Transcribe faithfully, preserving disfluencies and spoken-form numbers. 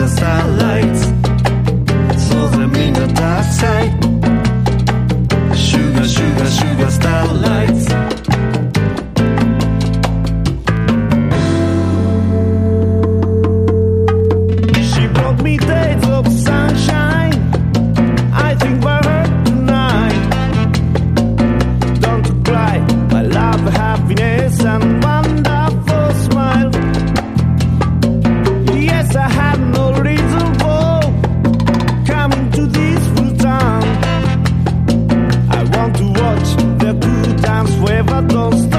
the starlights. So them in the dark side. Sugar, sugar, sugar starlights. She brought me days of sunshine. I think we're hurt tonight. Don't cry, I love happiness and wonderful smile. Yes, I had no reason for coming to this full town. I want to watch the good times forever, don't